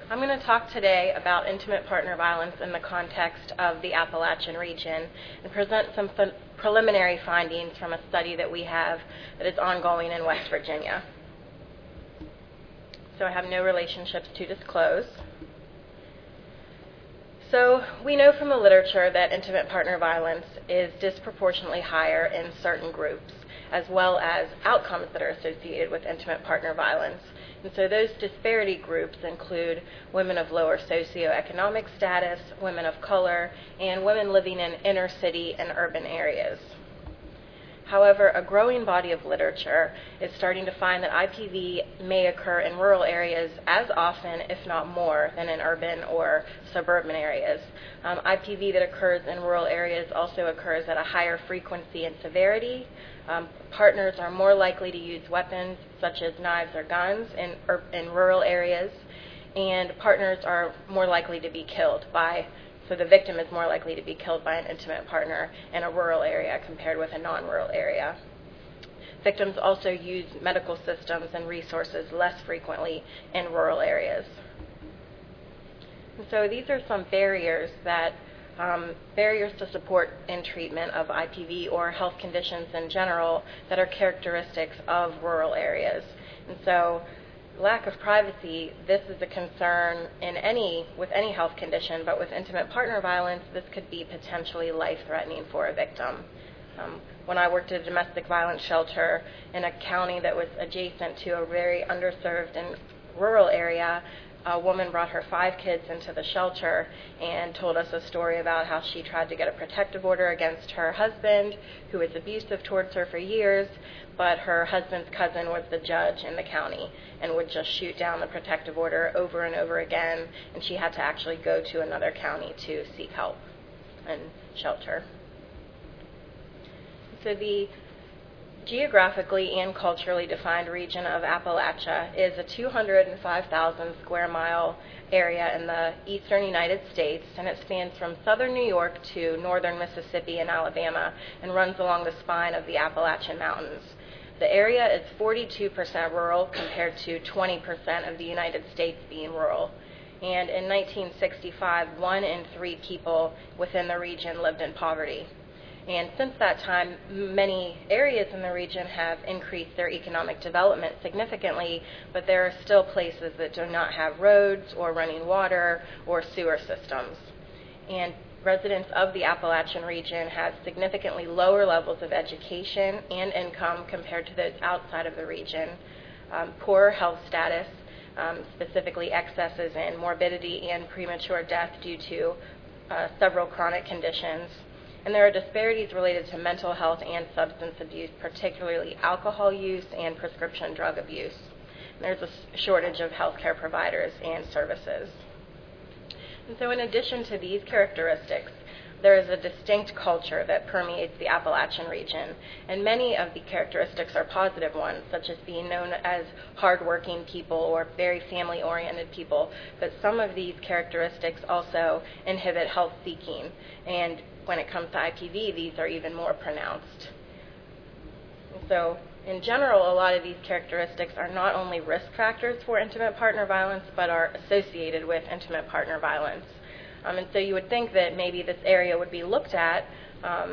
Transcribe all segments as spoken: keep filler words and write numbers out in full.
I'm going to talk today about intimate partner violence in the context of the Appalachian region and present some f- preliminary findings from a study that we have that is ongoing in West Virginia. So I have no relationships to disclose. So we know from the literature that intimate partner violence is disproportionately higher in certain groups, as well as outcomes that are associated with intimate partner violence. And so those disparity groups include women of lower socioeconomic status, women of color, and women living in inner city and urban areas. However, a growing body of literature is starting to find that I P V may occur in rural areas as often, if not more, than in urban or suburban areas. Um, I P V that occurs in rural areas also occurs at a higher frequency and severity. Um, partners are more likely to use weapons such as knives or guns in, ur- in rural areas, and partners are more likely to be killed by So the victim is more likely to be killed by an intimate partner in a rural area compared with a non-rural area. Victims also use medical systems and resources less frequently in rural areas. And so these are some barriers that um, barriers to support and treatment of I P V or health conditions in general that are characteristics of rural areas. And so lack of privacy, this is a concern in any with any health condition, but with intimate partner violence, this could be potentially life-threatening for a victim. Um, when I worked at a domestic violence shelter in a county that was adjacent to a very underserved and rural area, a woman brought her five kids into the shelter and told us a story about how she tried to get a protective order against her husband, who was abusive towards her for years, but her husband's cousin was the judge in the county and would just shoot down the protective order over and over again, and she had to actually go to another county to seek help and shelter. So the geographically and culturally defined region of Appalachia is a two hundred five thousand square mile area in the eastern United States, and it spans from southern New York to northern Mississippi and Alabama and runs along the spine of the Appalachian Mountains. The area is forty-two percent rural compared to twenty percent of the United States being rural. And in nineteen sixty-five, one in three people within the region lived in poverty. And since that time, many areas in the region have increased their economic development significantly, but there are still places that do not have roads or running water or sewer systems. And residents of the Appalachian region have significantly lower levels of education and income compared to those outside of the region, um, poor health status, um, specifically excesses in morbidity and premature death due to uh, several chronic conditions. And there are disparities related to mental health and substance abuse, particularly alcohol use and prescription drug abuse. And there's a shortage of healthcare providers and services. And so in addition to these characteristics, there is a distinct culture that permeates the Appalachian region, and many of the characteristics are positive ones, such as being known as hardworking people or very family-oriented people, but some of these characteristics also inhibit health seeking, and when it comes to I P V, these are even more pronounced. And so in general, a lot of these characteristics are not only risk factors for intimate partner violence, but are associated with intimate partner violence. Um, and so you would think that maybe this area would be looked at um,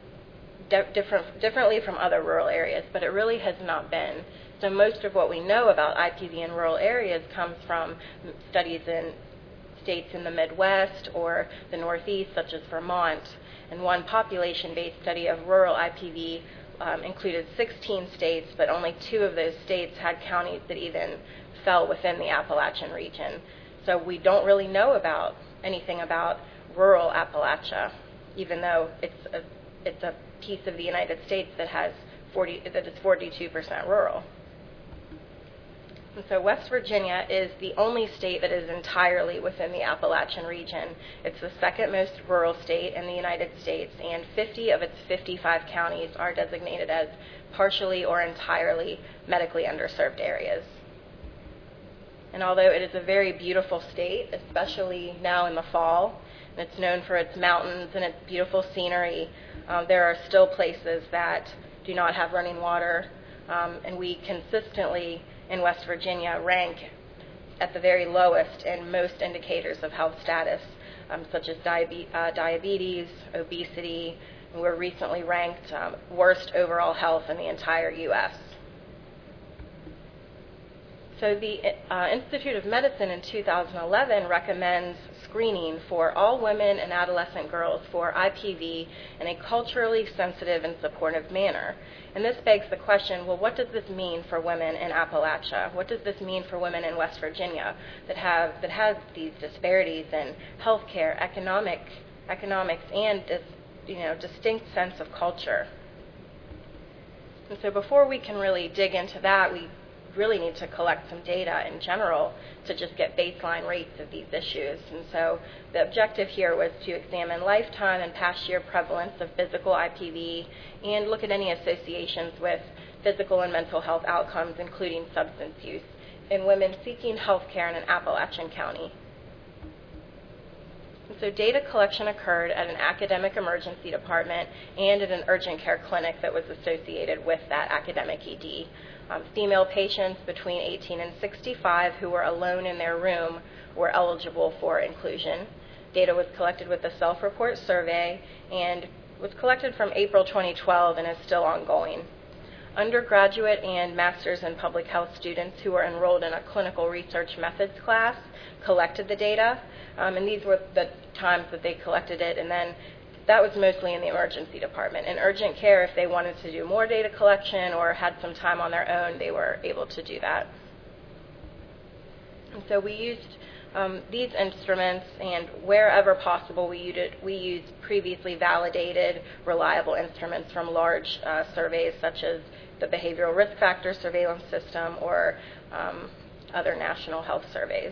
di- different, differently from other rural areas, but it really has not been. So most of what we know about I P V in rural areas comes from studies in states in the Midwest or the Northeast, such as Vermont. And one population-based study of rural I P V um, included sixteen states, but only two of those states had counties that even fell within the Appalachian region. So we don't really know about anything about rural Appalachia, even though it's a, it's a piece of the United States that has forty, that is forty-two percent rural. And so West Virginia is the only state that is entirely within the Appalachian region. It's the second most rural state in the United States, and fifty of its fifty-five counties are designated as partially or entirely medically underserved areas. And although it is a very beautiful state, especially now in the fall, and it's known for its mountains and its beautiful scenery, um, there are still places that do not have running water, um, and we consistently in West Virginia rank at the very lowest in most indicators of health status, um, such as diabe- uh, diabetes, obesity, and we're recently ranked um, worst overall health in the entire U S So the uh, Institute of Medicine in two thousand eleven recommends screening for all women and adolescent girls for I P V in a culturally sensitive and supportive manner. And this begs the question, well, what does this mean for women in Appalachia? What does this mean for women in West Virginia that have that has these disparities in healthcare, economic, economics, and this, you know, distinct sense of culture? And so before we can really dig into that, we really need to collect some data in general to just get baseline rates of these issues. And so the objective here was to examine lifetime and past year prevalence of physical I P V and look at any associations with physical and mental health outcomes, including substance use, in women seeking health care in an Appalachian county. And so data collection occurred at an academic emergency department and at an urgent care clinic that was associated with that academic E D. Um, female patients between eighteen and sixty-five who were alone in their room were eligible for inclusion. Data was collected with the self-report survey and was collected from April twenty twelve and is still ongoing. Undergraduate and master's in public health students who were enrolled in a clinical research methods class collected the data, um, and these were the times that they collected it, and then that was mostly in the emergency department. In urgent care, if they wanted to do more data collection or had some time on their own, they were able to do that. And so we used um, these instruments, and wherever possible, we used, we used previously validated, reliable instruments from large uh, surveys such as the Behavioral Risk Factor Surveillance System or um, other national health surveys.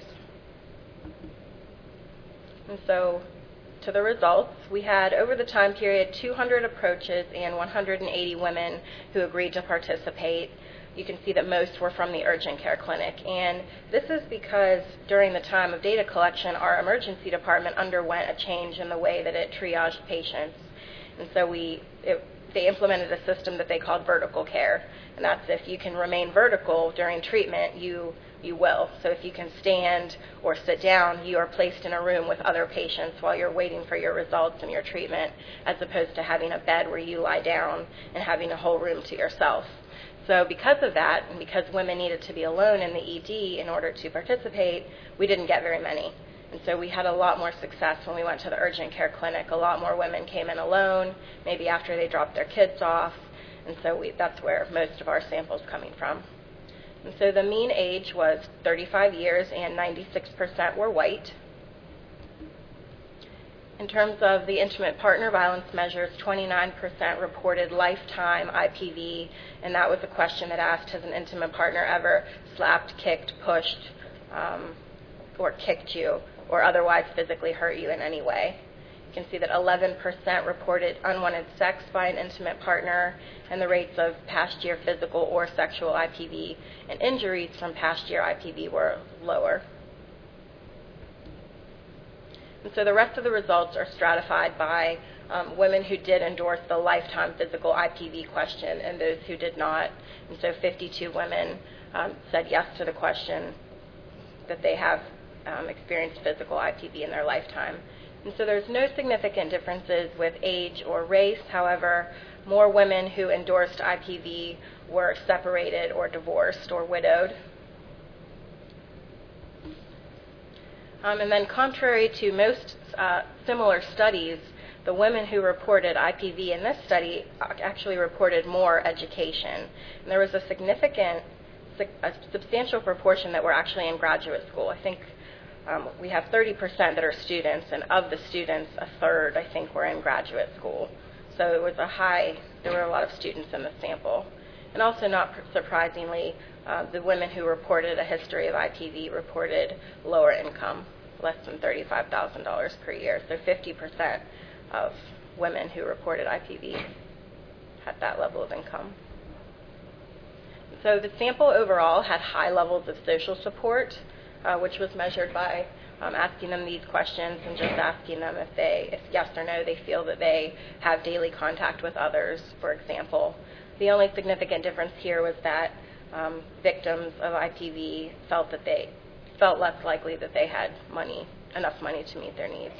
And so to the results, we had over the time period two hundred approaches and one hundred eighty women who agreed to participate. You can see that most were from the urgent care clinic, and this is because during the time of data collection, our emergency department underwent a change in the way that it triaged patients. And so we it, they implemented a system that they called vertical care, and that's if you can remain vertical during treatment, you you will. So if you can stand or sit down, you are placed in a room with other patients while you're waiting for your results and your treatment, as opposed to having a bed where you lie down and having a whole room to yourself. So because of that, and because women needed to be alone in the E D in order to participate, we didn't get very many. And so we had a lot more success when we went to the urgent care clinic. A lot more women came in alone, maybe after they dropped their kids off, and so we, that's where most of our samples coming from. And so the mean age was thirty-five years and ninety-six percent were white. In terms of the intimate partner violence measures, twenty-nine percent reported lifetime I P V, and that was a question that asked, has an intimate partner ever slapped, kicked, pushed, um, or kicked you, or otherwise physically hurt you in any way? You can see that eleven percent reported unwanted sex by an intimate partner, and the rates of past year physical or sexual I P V and injuries from past year I P V were lower. And so the rest of the results are stratified by um, women who did endorse the lifetime physical I P V question and those who did not. And so fifty-two women um, said yes to the question that they have um, experienced physical I P V in their lifetime. And so there's no significant differences with age or race. However, more women who endorsed I P V were separated or divorced or widowed. Um, and then contrary to most uh, similar studies, the women who reported I P V in this study actually reported more education. And there was a significant, a substantial proportion that were actually in graduate school. I think um, we have thirty percent that are students, and of the students, a third, I think, were in graduate school. So it was a high, there were a lot of students in the sample. And also, not surprisingly, uh, the women who reported a history of I P V reported lower income, less than thirty-five thousand dollars per year. So fifty percent of women who reported I P V had that level of income. So the sample overall had high levels of social support, uh, which was measured by um, asking them these questions and just asking them if they, if yes or no, they feel that they have daily contact with others, for example. The only significant difference here was that um, victims of I P V felt that they felt less likely that they had money, enough money to meet their needs.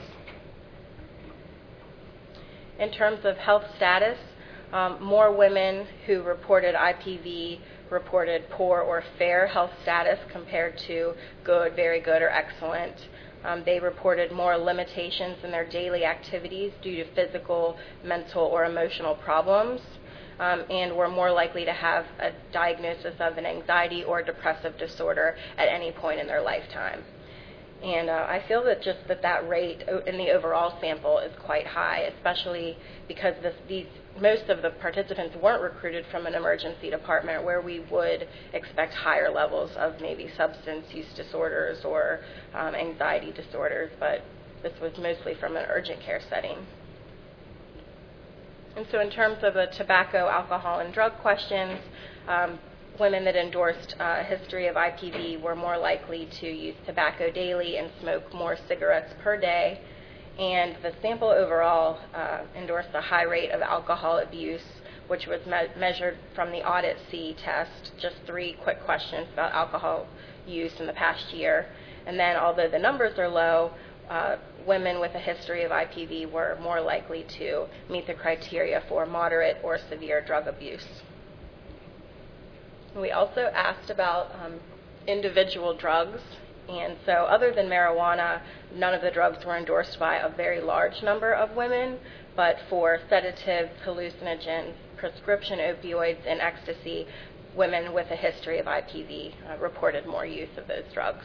In terms of health status, um, more women who reported I P V reported poor or fair health status compared to good, very good, or excellent. Um, they reported more limitations in their daily activities due to physical, mental, or emotional problems, um, and were more likely to have a diagnosis of an anxiety or depressive disorder at any point in their lifetime. And uh, I feel that just that that rate in the overall sample is quite high, especially because this, these most of the participants weren't recruited from an emergency department where we would expect higher levels of maybe substance use disorders or um, anxiety disorders, but this was mostly from an urgent care setting. And so in terms of the tobacco, alcohol, and drug questions, um, women that endorsed a history of I P V were more likely to use tobacco daily and smoke more cigarettes per day. And the sample overall uh, endorsed a high rate of alcohol abuse, which was me- measured from the Audit C test, just three quick questions about alcohol use in the past year. And then although the numbers are low, uh, women with a history of I P V were more likely to meet the criteria for moderate or severe drug abuse. We also asked about um, individual drugs, and so other than marijuana, none of the drugs were endorsed by a very large number of women, but for sedatives, hallucinogens, prescription opioids, and ecstasy, women with a history of I P V uh, reported more use of those drugs.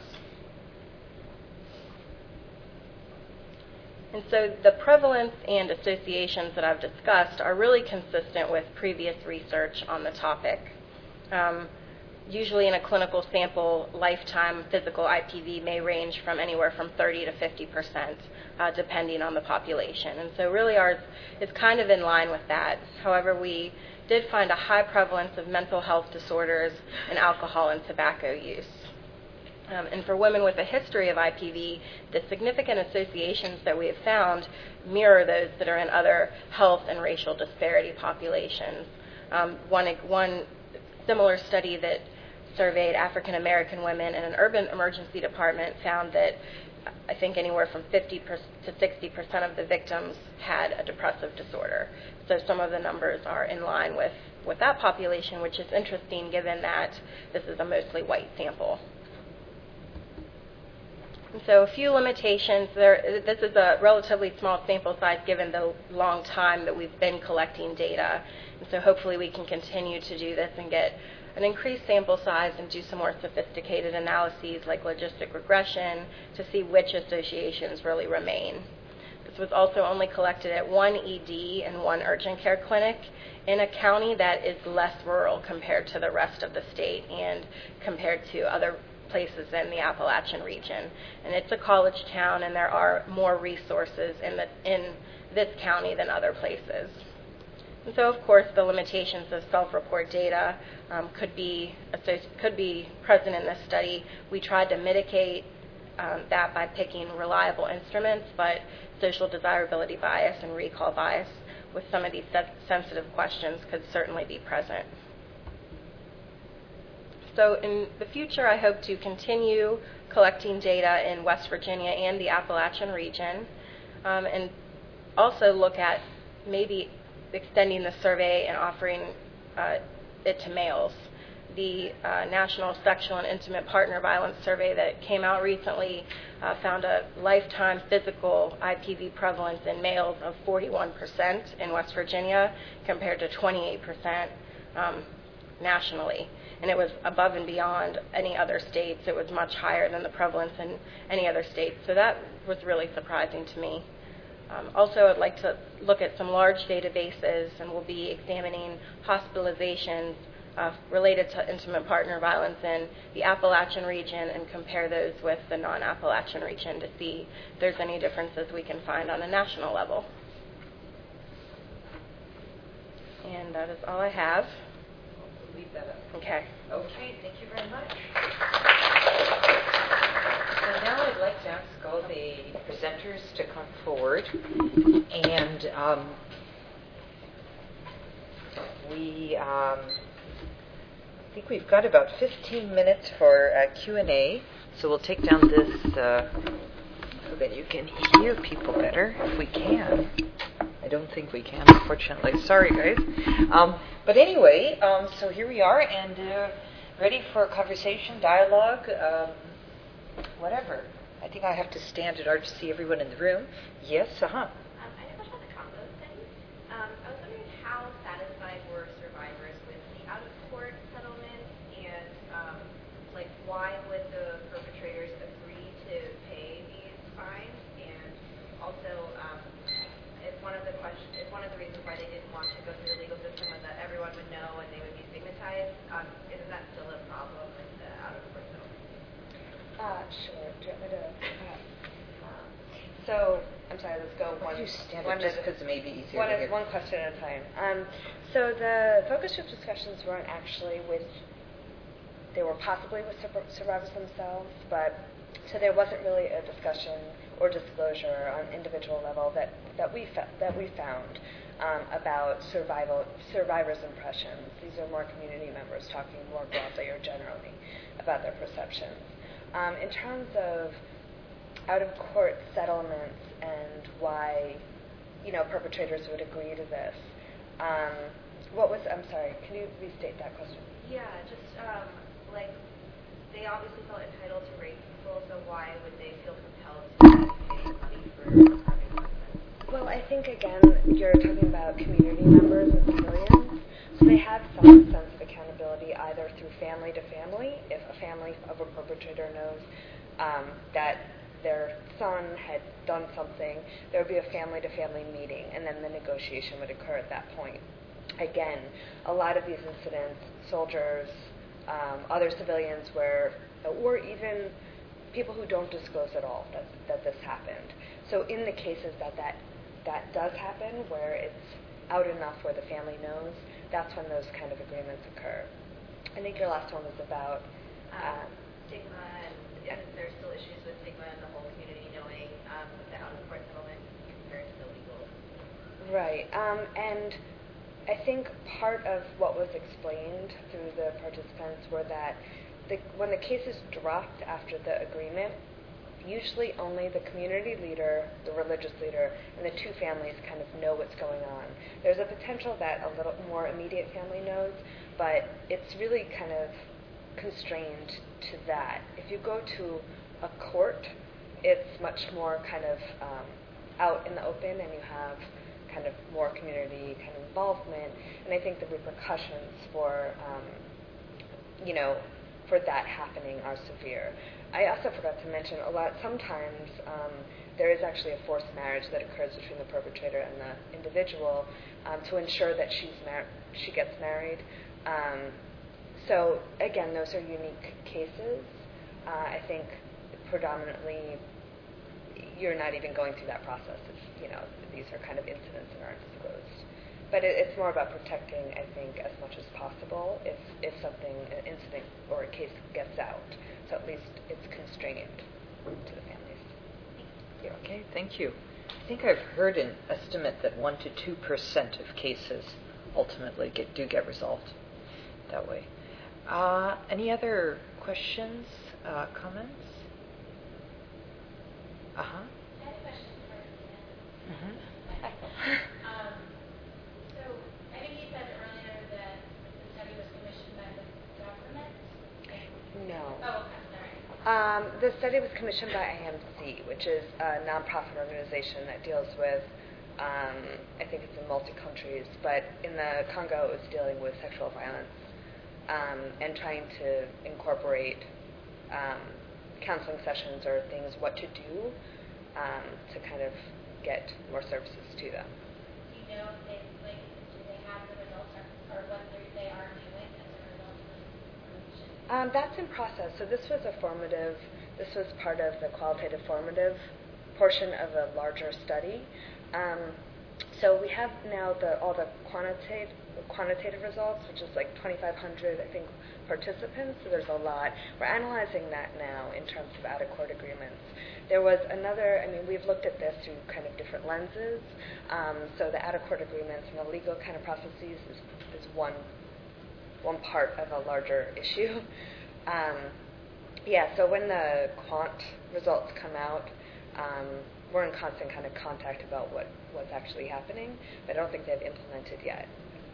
And so the prevalence and associations that I've discussed are really consistent with previous research on the topic. Um, usually in a clinical sample, lifetime physical I P V may range from anywhere from thirty to fifty percent, uh, depending on the population. And so really ours is kind of in line with that. However, we did find a high prevalence of mental health disorders and alcohol and tobacco use. Um, and for women with a history of I P V, the significant associations that we have found mirror those that are in other health and racial disparity populations. Um, one, one similar study that surveyed African American women in an urban emergency department found that I think anywhere from fifty to sixty percent of the victims had a depressive disorder. So some of the numbers are in line with, with that population, which is interesting given that this is a mostly white sample. And so a few limitations. There, this is a relatively small sample size given the long time that we've been collecting data. And so hopefully we can continue to do this and get an increased sample size and do some more sophisticated analyses like logistic regression to see which associations really remain. This was also only collected at one E D and one urgent care clinic in a county that is less rural compared to the rest of the state and compared to other places in the Appalachian region. And it's a college town, and there are more resources in, the, in this county than other places. And so, of course, the limitations of self-report data um, could be could be present in this study. We tried to mitigate um, that by picking reliable instruments, but social desirability bias and recall bias with some of these sensitive questions could certainly be present. So in the future, I hope to continue collecting data in West Virginia and the Appalachian region, um, and also look at maybe extending the survey and offering uh, it to males. The uh, National Sexual and Intimate Partner Violence Survey that came out recently uh, found a lifetime physical I P V prevalence in males of forty-one percent in West Virginia compared to twenty-eight percent um, nationally. And it was above and beyond any other states. It was much higher than the prevalence in any other states. So that was really surprising to me. Um, also, I'd like to look at some large databases, and we'll be examining hospitalizations uh, related to intimate partner violence in the Appalachian region and compare those with the non-Appalachian region to see if there's any differences we can find on a national level. And that is all I have. Leave that up. Okay. Okay, thank you very much. So now I'd like to ask all the presenters to come forward, and um, we um, I think we've got about fifteen minutes for uh, Q and A, so we'll take down this uh, so that you can hear people better, if we can. I don't think we can, unfortunately. Sorry, guys. Um, but anyway, um, so here we are, and uh, ready for a conversation, dialogue, um, whatever. I think I have to stand in order to see everyone in the room. Yes, uh-huh. Um, I have a question on the Congo study. Um, I was wondering how satisfied were survivors with the out-of-court settlement, and um, like why would the perpetrators agree to pay these fines? And also, um, if one of the question, if one of the reasons why they didn't want to go through the legal system was that everyone would know and they would be stigmatized, um, isn't that still a problem with the out-of-court settlement? Uh, sure. Do you want me to? Uh, um, so, I'm sorry, let's go Why one. don't you stand one up just at a- because it may be easier one, to at- hear. one question at a time. Um, so the focus group discussions weren't actually with, they were possibly with sur- survivors themselves, but so there wasn't really a discussion or disclosure on individual level that, that we fe- that we found um, about survival survivors' impressions. These are more community members talking more broadly or generally about their perceptions. Um, in terms of out-of-court settlements and why, you know, perpetrators would agree to this, um, what was, I'm sorry, can you restate that question? Yeah, just um, like they obviously felt entitled to rape people, so why would they feel compelled to pay money for having sex? Well, I think, again, you're talking about community members and civilians. So they have some sense of accountability either through family to family. If a family of a perpetrator knows um, that their son had done something, there would be a family-to-family meeting, and then the negotiation would occur at that point. Again, a lot of these incidents, soldiers, um, other civilians where, or even people who don't disclose at all that, that this happened. So in the cases that, that that does happen, where it's out enough where the family knows, that's when those kind of agreements occur. I think your last one was about Um, um, stigma, and yeah. and there's still issues with stigma in the whole community knowing um, the out-of-court settlement compared to the legal. right. Um, and I think part of what was explained through the participants were that the, when the cases dropped after the agreement, usually only the community leader, the religious leader, and the two families kind of know what's going on. There's a potential that a little more immediate family knows, but it's really kind of constrained to that. If you go to a court, it's much more kind of um, out in the open, and you have kind of more community kind of involvement, and I think the repercussions for, um, you know, for that happening are severe. I also forgot to mention a lot, sometimes um, there is actually a forced marriage that occurs between the perpetrator and the individual um, to ensure that she's mar- she gets married. Um, so again, those are unique cases. Uh, I think predominantly you're not even going through that process. It's, you know, these are kind of incidents that aren't disclosed. But it, it's more about protecting, I think, as much as possible if, if something, an incident or a case gets out. So at least it's constrained to the families. Yeah, okay, thank you. I think I've heard an estimate that one to two percent of cases ultimately get do get resolved that way. Uh, any other questions, uh, comments? Uh huh. I had a question for you. Mm-hmm. Um, so I think you said earlier that the study was commissioned by the government. No. Oh, okay, sorry. Um, the study was commissioned by I M C, which is a nonprofit organization that deals with, um, I think it's in multi countries, but in the Congo it was dealing with sexual violence um, and trying to incorporate um, counseling sessions or things, what to do um, to kind of get more services to them. Do you know if they, like, do they have the results or, or what they are doing as a result of the commission? Um, that's in process. So this was a formative, this was part of the qualitative formative portion of a larger study. Um, so we have now the, all the quantitative, quantitative results, which is like twenty-five hundred, I think, participants. So there's a lot. We're analyzing that now in terms of out-of-court agreements. There was another, I mean, we've looked at this through kind of different lenses. Um, so the out-of-court agreements and the legal kind of processes is, is one one part of a larger issue. Um, yeah, so when the quant results come out, um, we're in constant kind of contact about what, what's actually happening, but I don't think they've implemented yet.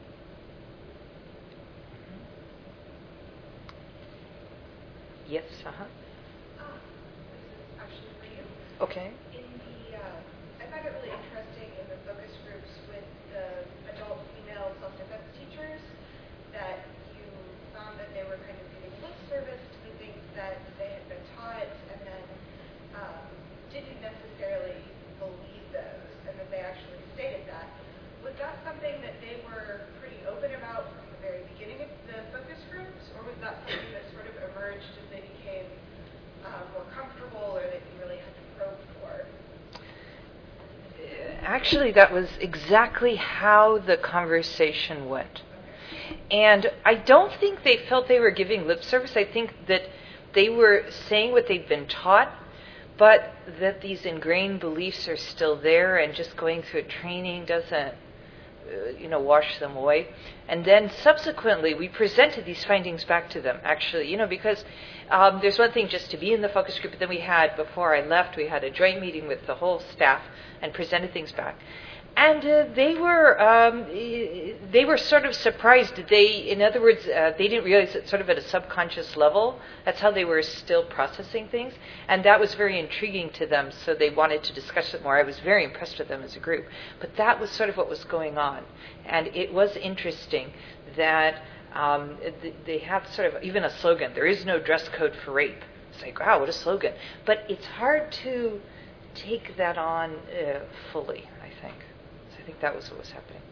Yes, uh-huh. Ah, this is actually for you. Okay. In the, uh, I found it really interesting in the focus groups with the adult female self-defense teachers that you found that they were kind of giving lip service to the things that they had been taught and then um, didn't necessarily believe those, and that they actually stated that. Was that something that they were pretty open about from the very beginning of the focus groups, or was that something that sort of emerged as they became uh, more comfortable, or that you really had to probe for? Actually, that was exactly how the conversation went. And I don't think they felt they were giving lip service. I think that they were saying what they'd been taught, but that these ingrained beliefs are still there, and just going through a training doesn't, uh, you know, wash them away. And then subsequently, we presented these findings back to them, actually, you know, because um, there's one thing just to be in the focus group, but then we had, before I left, we had a joint meeting with the whole staff and presented things back. And uh, they were um, they were sort of surprised. They, in other words, uh, they didn't realize it sort of at a subconscious level. That's how they were still processing things, and that was very intriguing to them. So they wanted to discuss it more. I was very impressed with them as a group. But that was sort of what was going on, and it was interesting that um, they have sort of even a slogan. There is no dress code for rape. It's like, wow, what a slogan! But it's hard to take that on uh, fully, I think. I think that was what was happening.